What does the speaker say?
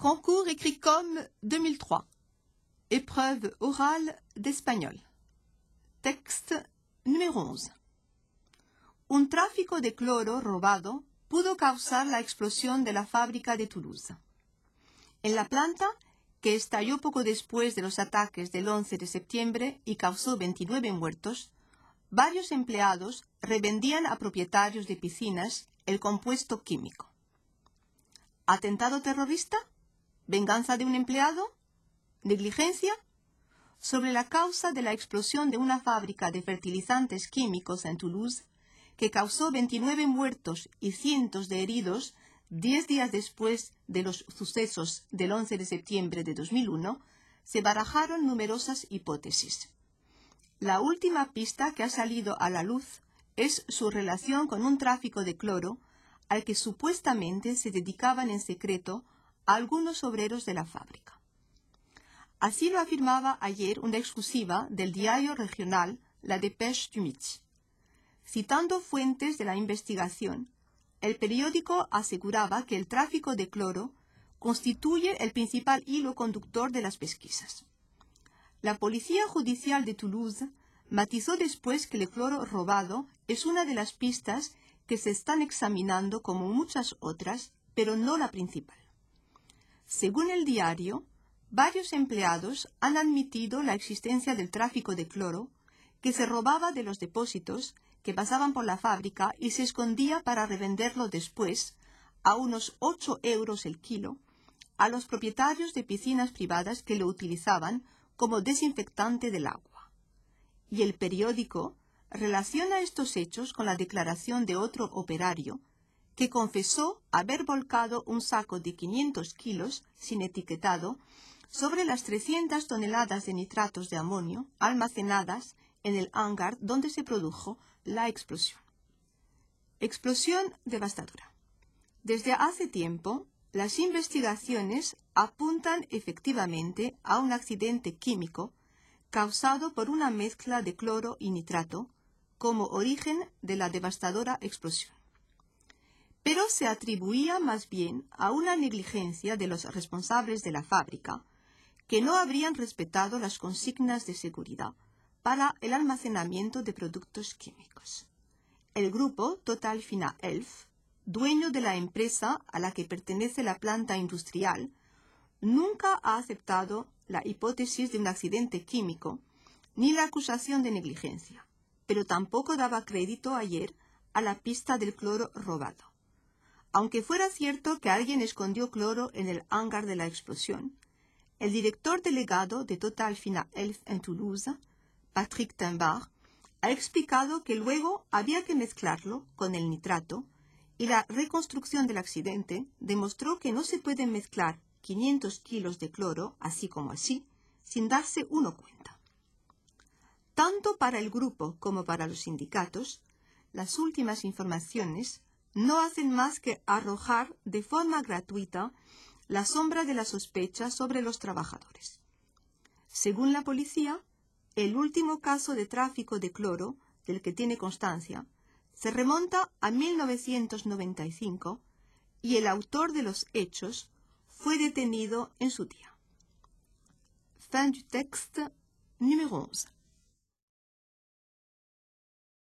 Concours écrit comme 2003. Épreuve orale d'espagnol. Texte número 11. Un tráfico de cloro robado pudo causar la explosión de la fábrica de Toulouse. En la planta, que estalló poco después de los ataques del 11 de septiembre y causó 29 muertos, varios empleados revendían a propietarios de piscinas el compuesto químico. ¿Atentado terrorista? ¿Venganza de un empleado? ¿Negligencia? Sobre la causa de la explosión de una fábrica de fertilizantes químicos en Toulouse, que causó 29 muertos y cientos de heridos 10 días después de los sucesos del 11 de septiembre de 2001, se barajaron numerosas hipótesis. La última pista que ha salido a la luz es su relación con un tráfico de cloro al que supuestamente se dedicaban en secreto algunos obreros de la fábrica. Así lo afirmaba ayer una exclusiva del diario regional La Dépêche du Midi. Citando fuentes de la investigación, el periódico aseguraba que el tráfico de cloro constituye el principal hilo conductor de las pesquisas. La Policía Judicial de Toulouse matizó después que el cloro robado es una de las pistas que se están examinando como muchas otras, pero no la principal. Según el diario, varios empleados han admitido la existencia del tráfico de cloro que se robaba de los depósitos que pasaban por la fábrica y se escondía para revenderlo después a unos 8 euros el kilo a los propietarios de piscinas privadas que lo utilizaban como desinfectante del agua. Y el periódico relaciona estos hechos con la declaración de otro operario que confesó haber volcado un saco de 500 kilos sin etiquetado sobre las 300 toneladas de nitratos de amonio almacenadas en el hangar donde se produjo la explosión. Explosión devastadora. Desde hace tiempo, las investigaciones apuntan efectivamente a un accidente químico causado por una mezcla de cloro y nitrato como origen de la devastadora explosión. Pero se atribuía más bien a una negligencia de los responsables de la fábrica, que no habrían respetado las consignas de seguridad para el almacenamiento de productos químicos. El grupo Total Fina Elf, dueño de la empresa a la que pertenece la planta industrial, nunca ha aceptado la hipótesis de un accidente químico ni la acusación de negligencia, pero tampoco daba crédito ayer a la pista del cloro robado. Aunque fuera cierto que alguien escondió cloro en el hangar de la explosión, el director delegado de Total Fina Elf en Toulouse, Patrick Timbard, ha explicado que luego había que mezclarlo con el nitrato y la reconstrucción del accidente demostró que no se puede mezclar 500 kilos de cloro así como así, sin darse uno cuenta. Tanto para el grupo como para los sindicatos, las últimas informaciones no hacen más que arrojar de forma gratuita la sombra de la sospecha sobre los trabajadores. Según la policía, el último caso de tráfico de cloro del que tiene constancia se remonta a 1995 y el autor de los hechos fue detenido en su día. Fin du texte numéro 11.